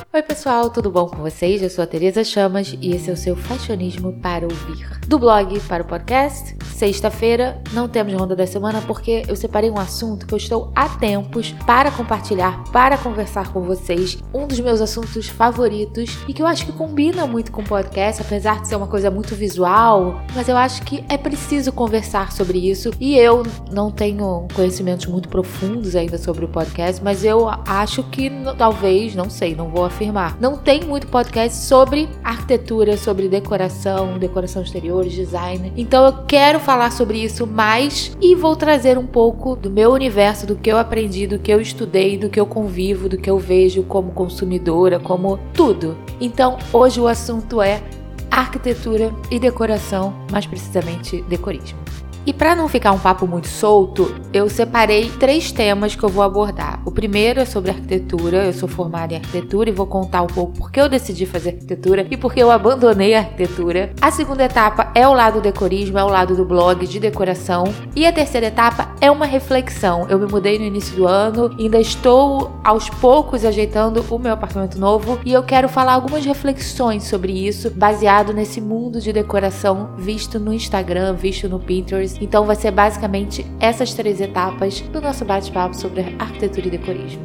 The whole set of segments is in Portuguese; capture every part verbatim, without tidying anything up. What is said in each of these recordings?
Oi pessoal, tudo bom com vocês? Eu sou a Tereza Chamas e esse é o seu Fashionismo para Ouvir. Do blog para o podcast, sexta-feira, não temos ronda da semana porque eu separei um assunto que eu estou há tempos para compartilhar, para conversar com vocês. Um dos meus assuntos favoritos e que eu acho que combina muito com o podcast, apesar de ser uma coisa muito visual, mas eu acho que é preciso conversar sobre isso e eu não tenho conhecimentos muito profundos ainda sobre o podcast, mas eu acho que talvez, não sei, não vou afirmar. Não tem muito podcast sobre arquitetura, sobre decoração, decoração exterior, design. Então eu quero falar sobre isso mais e vou trazer um pouco do meu universo, do que eu aprendi, do que eu estudei, do que eu convivo, do que eu vejo como consumidora, como tudo. Então hoje o assunto é arquitetura e decoração, mais precisamente decorismo. E para não ficar um papo muito solto, eu separei três temas que eu vou abordar. O primeiro é sobre arquitetura, eu sou formada em arquitetura e vou contar um pouco por que eu decidi fazer arquitetura e por que eu abandonei a arquitetura. A segunda etapa é o lado decorismo, é o lado do blog de decoração. E a terceira etapa é uma reflexão. Eu me mudei no início do ano, ainda estou aos poucos ajeitando o meu apartamento novo e eu quero falar algumas reflexões sobre isso, baseado nesse mundo de decoração visto no Instagram, visto no Pinterest. Então vai ser basicamente essas três etapas do nosso bate-papo sobre arquitetura e decorismo.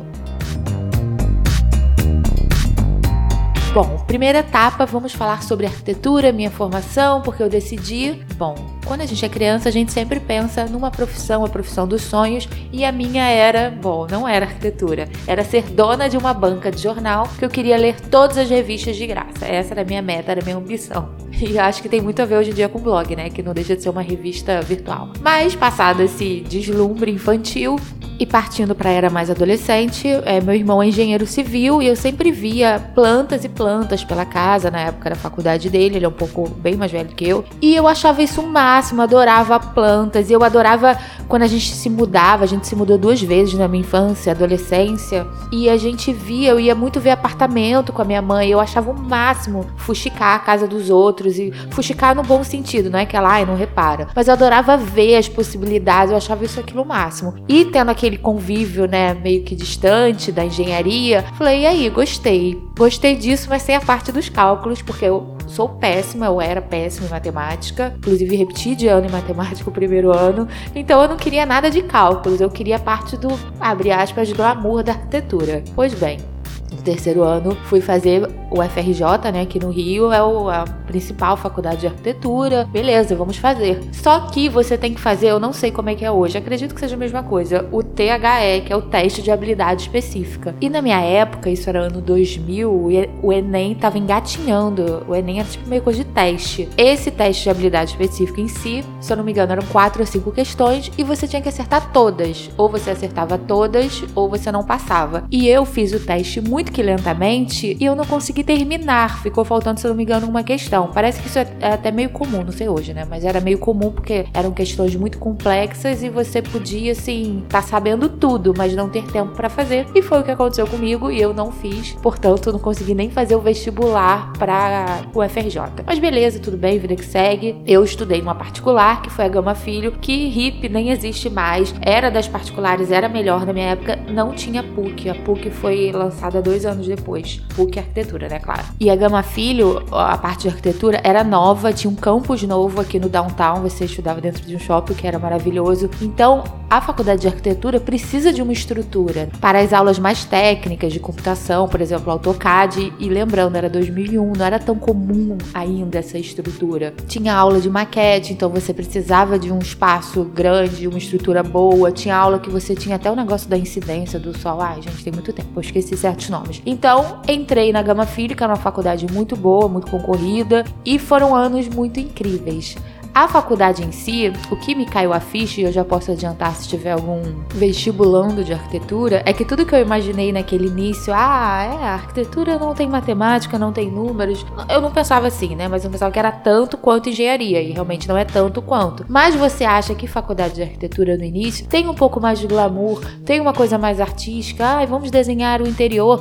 Bom, primeira etapa, vamos falar sobre arquitetura, minha formação, porque eu decidi... Bom, quando a gente é criança, a gente sempre pensa numa profissão, a profissão dos sonhos, e a minha era, bom, não era arquitetura, era ser dona de uma banca de jornal, que eu queria ler todas as revistas de graça. Essa era a minha meta, era a minha ambição. E acho que tem muito a ver hoje em dia com o blog, né, que não deixa de ser uma revista virtual. Mas, passado esse deslumbre infantil, e partindo para a era mais adolescente, é, meu irmão é engenheiro civil e eu sempre via plantas e plantas pela casa, na época da faculdade dele, ele é um pouco bem mais velho que eu, e eu achava isso o máximo, adorava plantas, e eu adorava quando a gente se mudava, a gente se mudou duas vezes na minha infância, adolescência, e a gente via, eu ia muito ver apartamento com a minha mãe, eu achava o máximo fuxicar a casa dos outros, e fuxicar no bom sentido, não é que ela, ai, não repara, mas eu adorava ver as possibilidades, eu achava isso aquilo o máximo, e tendo aqui aquele convívio, né, meio que distante da engenharia, falei, e aí, gostei. Gostei disso, mas sem a parte dos cálculos, porque eu sou péssima, eu era péssima em matemática, inclusive repeti de ano em matemática o primeiro ano, então eu não queria nada de cálculos, eu queria a parte do, abre aspas, glamour da arquitetura. Pois bem, no terceiro ano fui fazer o F R J, né, aqui no Rio, é o, a principal faculdade de arquitetura. Beleza, vamos fazer. Só que você tem que fazer, eu não sei como é que é hoje, acredito que seja a mesma coisa, o T H E, que é o teste de habilidade específica. E na minha época, isso era ano dois mil, o Enem tava engatinhando, o Enem era tipo meio coisa de teste. Esse teste de habilidade específica em si, se eu não me engano, eram quatro ou cinco questões e você tinha que acertar todas. Ou você acertava todas, ou você não passava. E eu fiz o teste muito que lentamente e eu não consegui terminar, ficou faltando, se eu não me engano, uma questão. Parece que isso é, é até meio comum, não sei hoje, né, mas era meio comum porque eram questões muito complexas e você podia, assim, tá sabendo tudo, mas não ter tempo pra fazer, e foi o que aconteceu comigo e eu não fiz, portanto não consegui nem fazer o vestibular pra o F R J. Mas beleza, tudo bem, vida que segue. Eu estudei numa particular, que foi a Gama Filho, que hippie nem existe mais, era das particulares, era melhor na minha época, não tinha P U C, a P U C foi lançada dois anos depois, P U C arquitetura, né, claro. E a Gama Filho, a parte de arquitetura era nova, tinha um campus novo aqui no downtown, você estudava dentro de um shopping que era maravilhoso. Então, a faculdade de arquitetura precisa de uma estrutura para as aulas mais técnicas de computação, por exemplo, AutoCAD, e lembrando, era dois mil e um, não era tão comum ainda essa estrutura. Tinha aula de maquete, então você precisava de um espaço grande, uma estrutura boa, tinha aula que você tinha até o negócio da incidência do sol, ai gente, tem muito tempo, eu esqueci certos nomes. Então, entrei na Gama Filho, que era uma faculdade muito boa, muito concorrida, e foram anos muito incríveis. A faculdade em si, o que me caiu a ficha, e eu já posso adiantar se tiver algum vestibulando de arquitetura, é que tudo que eu imaginei naquele início, ah, é, a arquitetura não tem matemática, não tem números, eu não pensava assim, né, mas eu pensava que era tanto quanto engenharia, e realmente não é tanto quanto. Mas você acha que faculdade de arquitetura no início tem um pouco mais de glamour, tem uma coisa mais artística, ah, vamos desenhar o interior.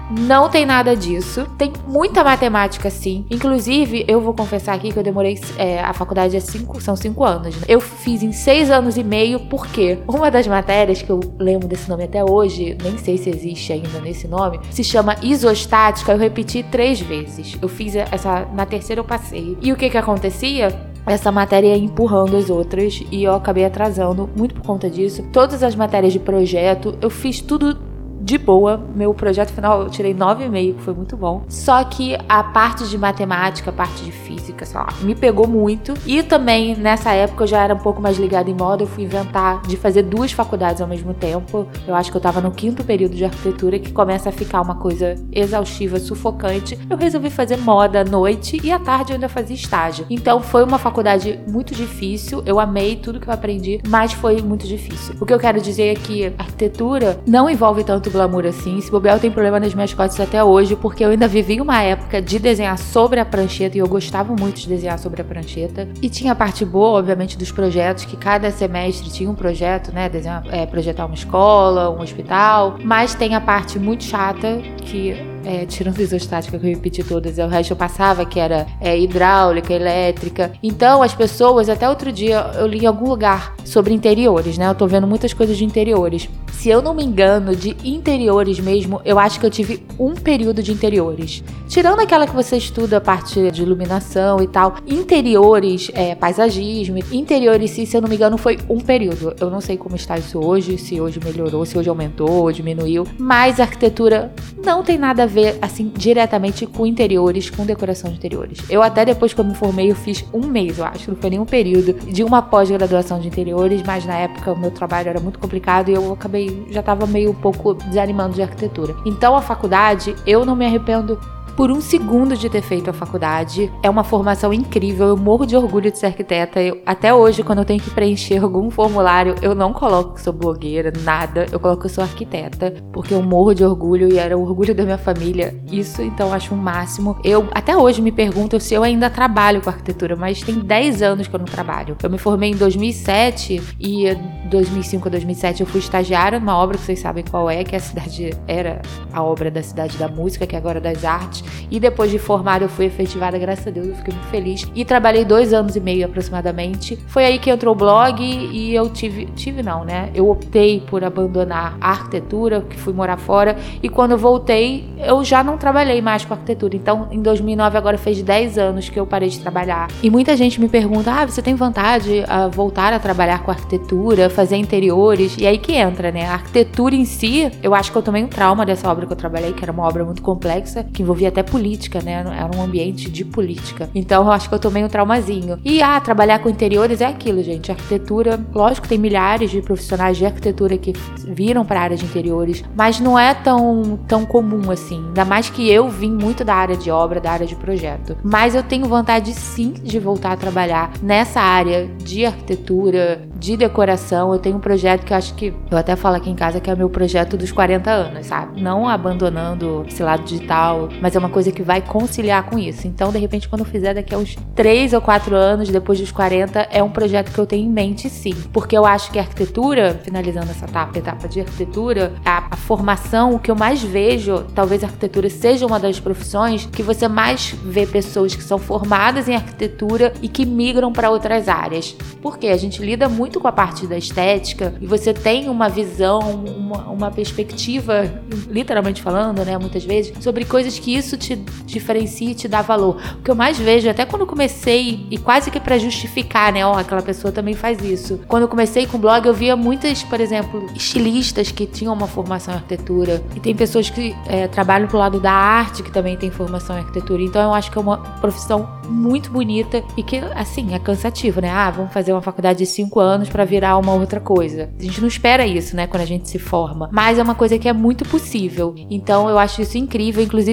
Não tem nada disso. Tem muita matemática, sim. Inclusive, eu vou confessar aqui que eu demorei... É, a faculdade é cinco, são cinco anos. Né? Eu fiz em seis anos e meio, porque uma das matérias, que eu lembro desse nome até hoje, nem sei se existe ainda nesse nome, se chama isostática. Eu repeti três vezes. Eu fiz essa... Na terceira eu passei. E o que que acontecia? Essa matéria ia empurrando as outras e eu acabei atrasando muito por conta disso. Todas as matérias de projeto, eu fiz tudo de boa. Meu projeto final eu tirei nove vírgula cinco, que foi muito bom. Só que a parte de matemática, a parte de física, sei lá, me pegou muito. E também, nessa época, eu já era um pouco mais ligada em moda. Eu fui inventar de fazer duas faculdades ao mesmo tempo. Eu acho que eu tava no quinto período de arquitetura, que começa a ficar uma coisa exaustiva, sufocante. Eu resolvi fazer moda à noite e à tarde eu ainda fazia estágio. Então, foi uma faculdade muito difícil. Eu amei tudo que eu aprendi, mas foi muito difícil. O que eu quero dizer é que a arquitetura não envolve tanto glamour assim. Se bobear, eu tenho problema nas minhas costas até hoje, porque eu ainda vivi uma época de desenhar sobre a prancheta e eu gostava muito de desenhar sobre a prancheta. E tinha a parte boa, obviamente, dos projetos, que cada semestre tinha um projeto, né? Desenhar, é, projetar uma escola, um hospital. Mas tem a parte muito chata, que É, tirando a isostática, que eu repeti todas, o resto eu passava, que era é, hidráulica, elétrica. Então as pessoas, até outro dia eu li em algum lugar sobre interiores, né? Eu tô vendo muitas coisas de interiores. Se eu não me engano, de interiores mesmo, eu acho que eu tive um período de interiores. Tirando aquela que você estuda a parte de iluminação e tal, interiores, é, paisagismo, interiores, se eu não me engano, foi um período. Eu não sei como está isso hoje, se hoje melhorou, se hoje aumentou ou diminuiu, mas a arquitetura não tem nada a ver, assim, diretamente com interiores, com decoração de interiores. Eu até depois que eu me formei, eu fiz um mês, eu acho, não foi nem um período, de uma pós-graduação de interiores, mas na época o meu trabalho era muito complicado e eu acabei, já tava meio um pouco desanimando de arquitetura. Então a faculdade, eu não me arrependo por um segundo de ter feito a faculdade. É uma formação incrível, eu morro de orgulho de ser arquiteta. Eu, até hoje, quando eu tenho que preencher algum formulário, eu não coloco que sou blogueira, nada. Eu coloco que eu sou arquiteta, porque eu morro de orgulho e era o orgulho da minha família. Isso, então, eu acho o máximo. Eu, até hoje, me pergunto se eu ainda trabalho com arquitetura, mas tem dez anos que eu não trabalho. Eu me formei em dois mil e sete e dois mil e cinco a dois mil e sete eu fui estagiária numa obra que vocês sabem qual é, que a cidade era a obra da Cidade da Música, que é agora das Artes. E depois de formada eu fui efetivada, graças a Deus, eu fiquei muito feliz. E trabalhei dois anos e meio aproximadamente. Foi aí que entrou o blog e eu tive, tive não, né? Eu optei por abandonar a arquitetura, que fui morar fora. E quando eu voltei, eu já não trabalhei mais com arquitetura. Então, em dois mil e nove, agora fez dez anos que eu parei de trabalhar. E muita gente me pergunta, ah, você tem vontade a voltar a trabalhar com arquitetura, fazer interiores? E aí que entra, né? A arquitetura em si, eu acho que eu tomei um trauma dessa obra que eu trabalhei, que era uma obra muito complexa, que envolvia até política, né? Era um ambiente de política. Então, eu acho que eu tomei um traumazinho. E, ah, trabalhar com interiores é aquilo, gente. A arquitetura, lógico, tem milhares de profissionais de arquitetura que viram para a área de interiores, mas não é tão, tão comum assim. Ainda mais que eu vim muito da área de obra, da área de projeto. Mas eu tenho vontade, sim, de voltar a trabalhar nessa área de arquitetura, de decoração. Eu tenho um projeto que eu acho que, eu até falo aqui em casa, que é o meu projeto dos quarenta anos, sabe? Não abandonando esse lado digital, mas é uma coisa que vai conciliar com isso. Então, de repente, quando eu fizer daqui a uns três ou quatro anos, depois dos quarenta, é um projeto que eu tenho em mente, sim. Porque eu acho que a arquitetura, finalizando essa etapa, etapa de arquitetura, a, a formação, o que eu mais vejo, talvez a arquitetura seja uma das profissões que você mais vê pessoas que são formadas em arquitetura e que migram para outras áreas. Porque a gente lida muito com a parte da estética e você tem uma visão, uma, uma perspectiva, literalmente falando, né, muitas vezes, sobre coisas que isso te diferencia e te dá valor. O que eu mais vejo, até quando eu comecei, e quase que pra justificar, né, ó, aquela pessoa também faz isso. Quando eu comecei com o blog, eu via muitas, por exemplo, estilistas que tinham uma formação em arquitetura, e tem pessoas que é, trabalham pro lado da arte que também tem formação em arquitetura. Então eu acho que é uma profissão muito bonita e que, assim, é cansativo, né? Ah, vamos fazer uma faculdade de cinco anos pra virar uma outra coisa. A gente não espera isso, né, quando a gente se forma. Mas é uma coisa que é muito possível. Então eu acho isso incrível. Inclusive, uma de,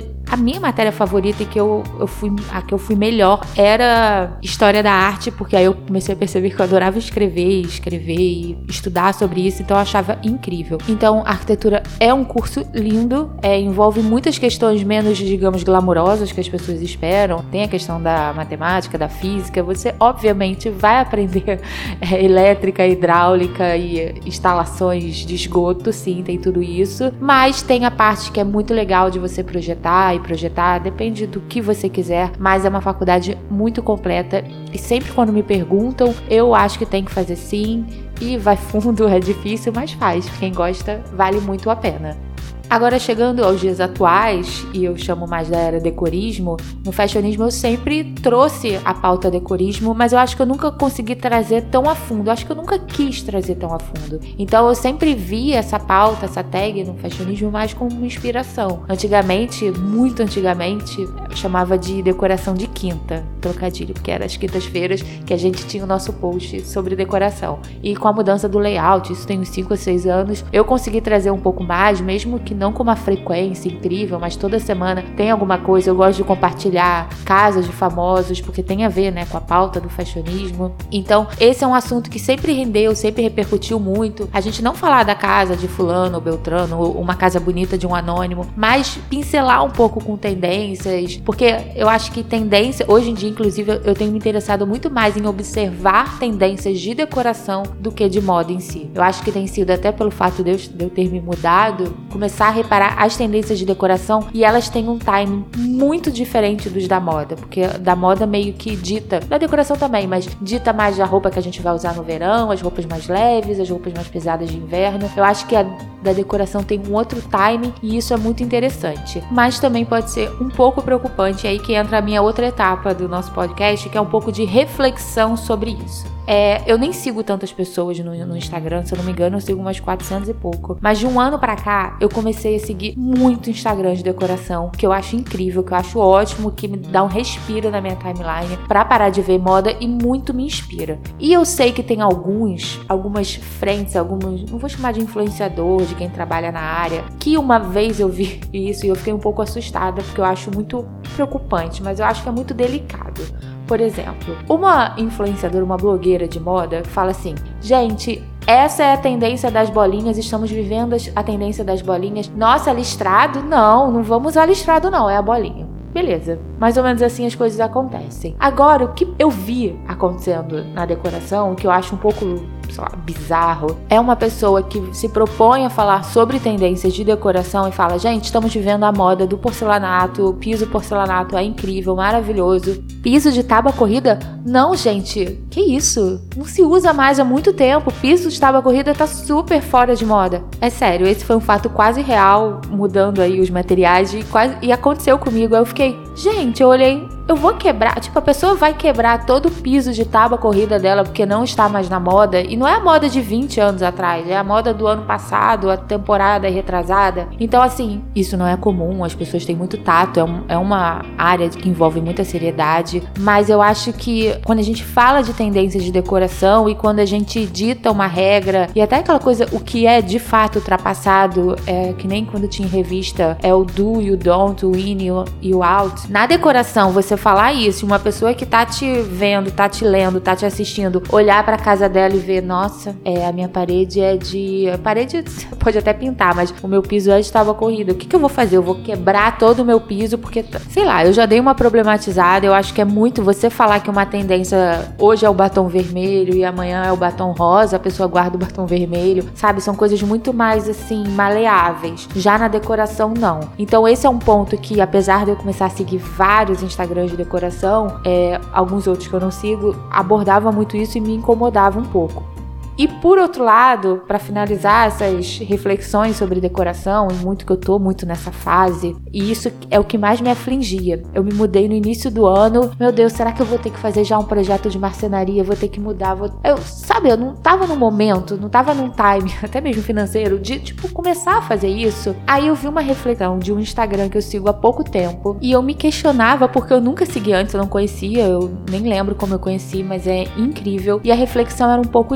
a minha matéria favorita e que eu, eu fui, a que eu fui melhor era História da Arte, porque aí eu comecei a perceber que eu adorava escrever, escrever e estudar sobre isso, então eu achava incrível. Então, arquitetura é um curso lindo, é, envolve muitas questões menos, digamos, glamourosas que as pessoas esperam. Tem a questão da matemática, da física, você obviamente vai aprender é, elétrica, hidráulica e instalações de esgoto, sim, tem tudo isso, mas tem a parte que é muito legal de você projetar e projetar, depende do que você quiser, mas é uma faculdade muito completa e sempre quando me perguntam, eu acho que tem que fazer sim, e vai fundo, é difícil, mas faz, quem gosta vale muito a pena. Agora, chegando aos dias atuais, e eu chamo mais da era decorismo, no fashionismo eu sempre trouxe a pauta decorismo, mas eu acho que eu nunca consegui trazer tão a fundo, eu acho que eu nunca quis trazer tão a fundo. Então eu sempre vi essa pauta, essa tag no fashionismo mais como uma inspiração. Antigamente, muito antigamente, eu chamava de decoração de quinta, trocadilho, porque era as quintas-feiras que a gente tinha o nosso post sobre decoração. E com a mudança do layout, isso tem uns cinco a seis anos, eu consegui trazer um pouco mais, mesmo que não com uma frequência incrível, mas toda semana tem alguma coisa. Eu gosto de compartilhar casas de famosos, porque tem a ver, né, com a pauta do fashionismo. Então, esse é um assunto que sempre rendeu, sempre repercutiu muito. A gente não falar da casa de fulano ou beltrano, ou uma casa bonita de um anônimo, mas pincelar um pouco com tendências, porque eu acho que tendência, hoje em dia, inclusive, eu tenho me interessado muito mais em observar tendências de decoração do que de moda em si. Eu acho que tem sido, até pelo fato de eu, de eu ter me mudado, começar a reparar as tendências de decoração, e elas têm um timing muito diferente dos da moda, porque da moda meio que dita, da decoração também, mas dita mais a roupa que a gente vai usar no verão, as roupas mais leves, as roupas mais pesadas de inverno. Eu acho que a da decoração tem um outro timing e isso é muito interessante, mas também pode ser um pouco preocupante, aí que entra a minha outra etapa do nosso podcast, que é um pouco de reflexão sobre isso. É, eu nem sigo tantas pessoas no, no Instagram, se eu não me engano eu sigo umas quatrocentas e pouco, mas de um ano pra cá eu comecei a seguir muito Instagram de decoração, que eu acho incrível, que eu acho ótimo, que me dá um respiro na minha timeline pra parar de ver moda e muito me inspira. E eu sei que tem alguns, algumas frentes, alguns, não vou chamar de influenciador, de quem trabalha na área, que uma vez eu vi isso e eu fiquei um pouco assustada, porque eu acho muito preocupante, mas eu acho que é muito delicado. Por exemplo, uma influenciadora, uma blogueira de moda, fala assim: gente, essa é a tendência das bolinhas, estamos vivendo a tendência das bolinhas. Nossa, listrado? Não, não vamos usar listrado não, é a bolinha. Beleza, mais ou menos assim as coisas acontecem. Agora, o que eu vi acontecendo na decoração, que eu acho um pouco, sei lá, bizarro, é uma pessoa que se propõe a falar sobre tendências de decoração e fala: gente, estamos vivendo a moda do porcelanato, o piso porcelanato é incrível, maravilhoso. Piso de tábua corrida? Não, gente, que isso? Não se usa mais há muito tempo, piso de tábua corrida tá super fora de moda. É sério, esse foi um fato quase real, mudando aí os materiais, e, quase, e aconteceu comigo. Aí eu fiquei, gente, eu olhei, eu vou quebrar, tipo, a pessoa vai quebrar todo o piso de tábua corrida dela porque não está mais na moda, e não é a moda de vinte anos atrás, é a moda do ano passado, a temporada retrasada. Então, assim, isso não é comum, as pessoas têm muito tato, é, um, é uma área que envolve muita seriedade, mas eu acho que quando a gente fala de tendências de decoração e quando a gente dita uma regra, e até aquela coisa, o que é de fato ultrapassado, é que nem quando tinha revista, é o do, you don't, o in e o out. Na decoração, você falar isso, uma pessoa que tá te vendo, tá te lendo, tá te assistindo, olhar pra casa dela e ver, nossa, é, a minha parede é de... A parede você pode até pintar, mas o meu piso é de tábua corrida. O que que eu vou fazer? Eu vou quebrar todo o meu piso porque, sei lá, eu já dei uma problematizada. Eu acho que é muito você falar que uma tendência hoje é o batom vermelho e amanhã é o batom rosa, a pessoa guarda o batom vermelho, sabe? São coisas muito mais, assim, maleáveis. Já na decoração, não. Então esse é um ponto que, apesar de eu começar a seguir vários Instagrams de decoração, é, alguns outros que eu não sigo, abordava muito isso e me incomodava um pouco. E por outro lado, para finalizar essas reflexões sobre decoração, e muito que eu tô muito nessa fase, e isso é o que mais me afligia. Eu me mudei no início do ano, meu Deus, será que eu vou ter que fazer já um projeto de marcenaria? Vou ter que mudar, vou... Eu, sabe, eu não tava no momento, não tava num time, até mesmo financeiro, de, tipo, começar a fazer isso. Aí eu vi uma reflexão de um Instagram que eu sigo há pouco tempo, e eu me questionava, porque eu nunca segui antes, eu não conhecia, eu nem lembro como eu conheci, mas é incrível, e a reflexão era um pouco disso.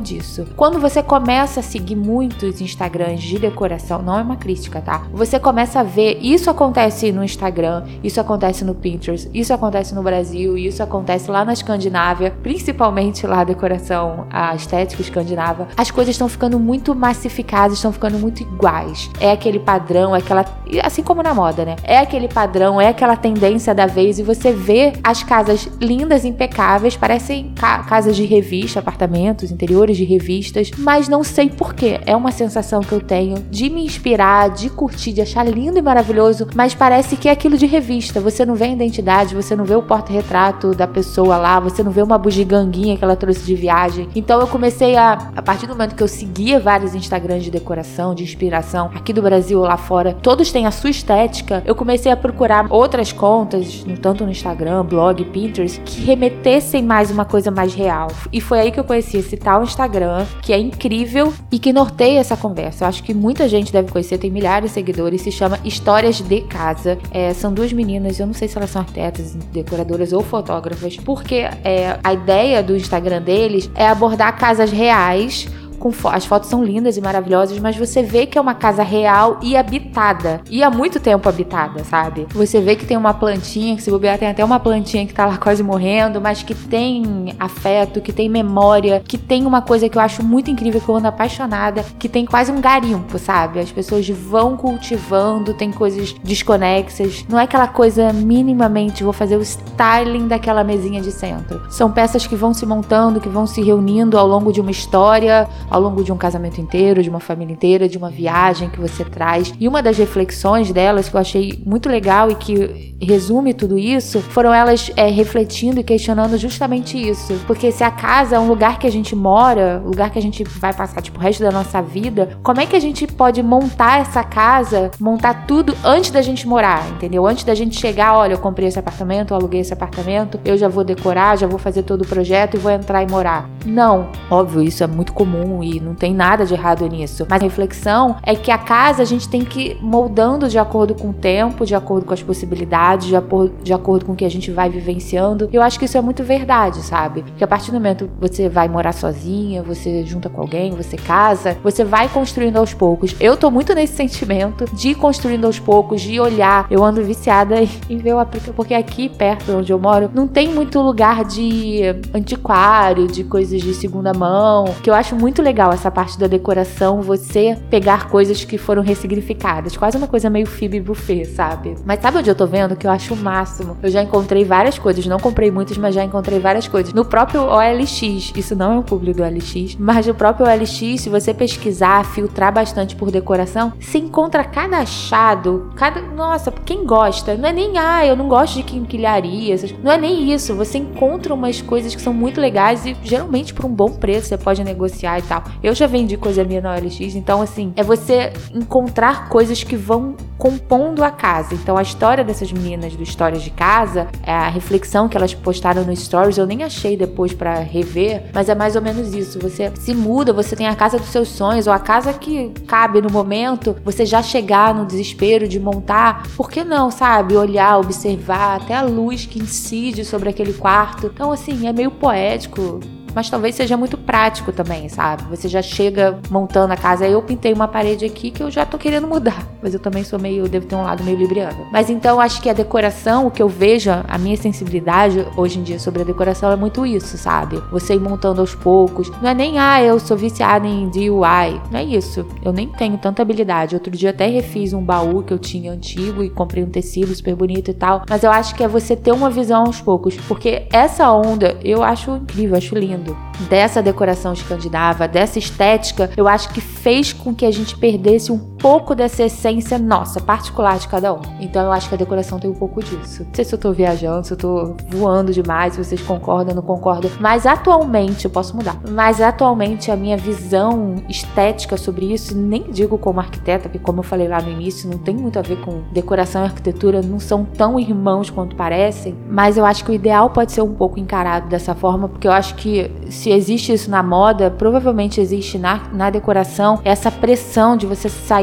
quando você começa a seguir muitos Instagrams de decoração, não é uma crítica, tá? Você começa a ver, isso acontece no Instagram, isso acontece no Pinterest, isso acontece no Brasil, isso acontece lá na Escandinávia, principalmente lá a decoração, a estética escandinava. As coisas estão ficando muito massificadas, estão ficando muito iguais. É aquele padrão, é aquela, assim como na moda, né? É aquele padrão, é aquela tendência da vez, e você vê as casas lindas, impecáveis, parecem ca- casas de revista, apartamentos, interiores de revistas, mas não sei porquê. É uma sensação que eu tenho de me inspirar, de curtir, de achar lindo e maravilhoso, mas parece que é aquilo de revista. Você não vê a identidade, você não vê o porta-retrato da pessoa lá, você não vê uma bugiganguinha que ela trouxe de viagem. Então eu comecei a, a partir do momento que eu seguia vários Instagrams de decoração, de inspiração, aqui do Brasil ou lá fora, todos têm a sua estética, eu comecei a procurar outras contas, tanto no Instagram, blog, Pinterest, que remetessem mais uma coisa mais real. E foi aí que eu conheci esse tal Instagram, que é incrível e que norteia essa conversa. Eu acho que muita gente deve conhecer, tem milhares de seguidores, se chama Histórias de Casa. É, são duas meninas, eu não sei se elas são arquitetas, decoradoras ou fotógrafas, porque é, a ideia do Instagram deles é abordar casas reais. Com fo- as fotos são lindas e maravilhosas, mas você vê que é uma casa real e habitada. E há muito tempo habitada, sabe? Você vê que tem uma plantinha, que se bobear tem até uma plantinha que tá lá quase morrendo, mas que tem afeto, que tem memória, que tem uma coisa que eu acho muito incrível, que eu ando apaixonada, que tem quase um garimpo, sabe? As pessoas vão cultivando, tem coisas desconexas. Não é aquela coisa minimamente, vou fazer o styling daquela mesinha de centro. São peças que vão se montando, que vão se reunindo ao longo de uma história, ao longo de um casamento inteiro, de uma família inteira, de uma viagem que você traz. E uma das reflexões delas que eu achei muito legal e que resume tudo isso, foram elas é, refletindo e questionando justamente isso. Porque se a casa é um lugar que a gente mora, lugar que a gente vai passar tipo o resto da nossa vida, como é que a gente pode montar essa casa, montar tudo antes da gente morar, entendeu? Antes da gente chegar, olha, eu comprei esse apartamento, eu aluguei esse apartamento, eu já vou decorar, já vou fazer todo o projeto e vou entrar e morar. Não, óbvio, isso é muito comum e não tem nada de errado nisso. Mas a reflexão é que a casa a gente tem que ir moldando de acordo com o tempo, de acordo com as possibilidades, de, apor- de acordo com o que a gente vai vivenciando. Eu acho que isso é muito verdade, sabe? Porque a partir do momento que você vai morar sozinha, você junta com alguém, você casa, você vai construindo aos poucos. Eu tô muito nesse sentimento de ir construindo aos poucos, de olhar. Eu ando viciada em ver o aplicativo, porque aqui perto onde eu moro não tem muito lugar de antiquário, de coisas de segunda mão, que eu acho muito legal essa parte da decoração, você pegar coisas que foram ressignificadas, quase uma coisa meio Phoebe Buffet, sabe? Mas sabe onde eu tô vendo que eu acho o máximo? Eu já encontrei várias coisas, não comprei muitas, mas já encontrei várias coisas. No próprio O L X, isso não é um público do O L X, mas no próprio O L X, se você pesquisar, filtrar bastante por decoração, você encontra cada achado, cada... Nossa, quem gosta? Não é nem, ah, eu não gosto de quinquilharia, não é nem isso. Você encontra umas coisas que são muito legais e geralmente por um bom preço, você pode negociar e tal. Eu já vendi coisa minha na O L X, então assim, é você encontrar coisas que vão compondo a casa. Então a história dessas meninas do Histórias de Casa, a reflexão que elas postaram no Stories, eu nem achei depois pra rever, mas é mais ou menos isso. Você se muda, você tem a casa dos seus sonhos, ou a casa que cabe no momento, você já chegar no desespero de montar, por que não, sabe? Olhar, observar, até a luz que incide sobre aquele quarto. Então assim, é meio poético, mas talvez seja muito prático também, sabe? Você já chega montando a casa. Eu pintei uma parede aqui que eu já tô querendo mudar, mas eu também sou meio, devo ter um lado meio libriano. Mas então acho que a decoração, o que eu vejo, a minha sensibilidade hoje em dia sobre a decoração é muito isso, sabe? Você ir montando aos poucos. Não é nem, ah, eu sou viciada em D I Y. Não é isso. Eu nem tenho tanta habilidade. Outro dia até refiz um baú que eu tinha antigo e comprei um tecido super bonito e tal. Mas eu acho que é você ter uma visão aos poucos, porque essa onda eu acho incrível, eu acho lindo. Dessa decoração escandinava, dessa estética, eu acho que fez com que a gente perdesse um pouco dessa essência nossa, particular de cada um. Então eu acho que a decoração tem um pouco disso. Não sei se eu tô viajando, se eu tô voando demais, se vocês concordam, não concordam, mas atualmente, eu posso mudar, mas atualmente a minha visão estética sobre isso, nem digo como arquiteta, porque como eu falei lá no início, não tem muito a ver com decoração e arquitetura, não são tão irmãos quanto parecem, mas eu acho que o ideal pode ser um pouco encarado dessa forma, porque eu acho que se existe isso na moda, provavelmente existe na, na decoração essa pressão de você sair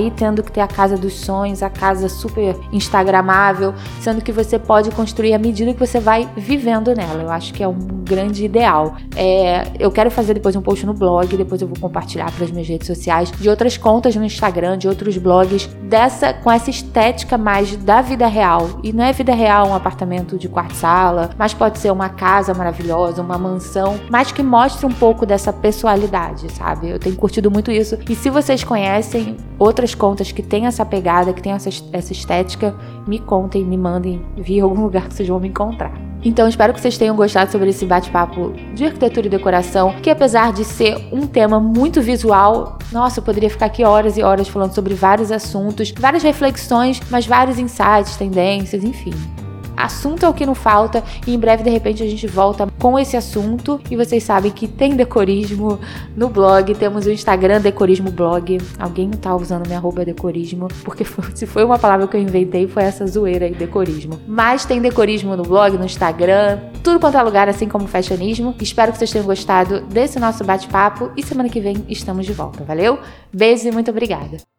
aí tendo que ter a casa dos sonhos, a casa super instagramável, sendo que você pode construir à medida que você vai vivendo nela. Eu acho que é um grande ideal. É, eu quero fazer depois um post no blog, depois eu vou compartilhar para as minhas redes sociais, de outras contas no Instagram, de outros blogs, dessa, com essa estética mais da vida real. E não é vida real um apartamento de quarto-sala, mas pode ser uma casa maravilhosa, uma mansão, mas que mostre um pouco dessa pessoalidade, sabe? Eu tenho curtido muito isso. E se vocês conhecem outras contas que têm essa pegada, que têm essa, essa estética, me contem, me mandem via algum lugar que vocês vão me encontrar. Então, espero que vocês tenham gostado sobre esse bate-papo de arquitetura e decoração, que apesar de ser um tema muito visual, nossa, eu poderia ficar aqui horas e horas falando sobre vários assuntos, várias reflexões, mas vários insights, tendências, enfim. Assunto é o que não falta e em breve, de repente, a gente volta com esse assunto. E vocês sabem que tem decorismo no blog, temos o Instagram Decorismo Blog. Alguém não tá usando minha arroba decorismo, porque se foi uma palavra que eu inventei, foi essa zoeira aí, decorismo. Mas tem decorismo no blog, no Instagram, tudo quanto é lugar, assim como fashionismo. Espero que vocês tenham gostado desse nosso bate-papo e semana que vem estamos de volta, valeu? Beijo e muito obrigada!